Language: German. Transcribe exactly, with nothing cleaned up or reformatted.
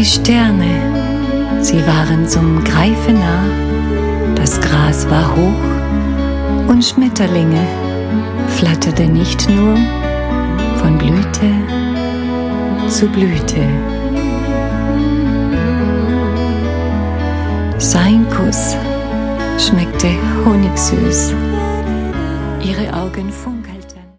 Die Sterne, sie waren zum Greifen nah, das Gras war hoch und Schmetterlinge flatterten nicht nur von Blüte zu Blüte. Sein Kuss schmeckte honigsüß, ihre Augen funkelten.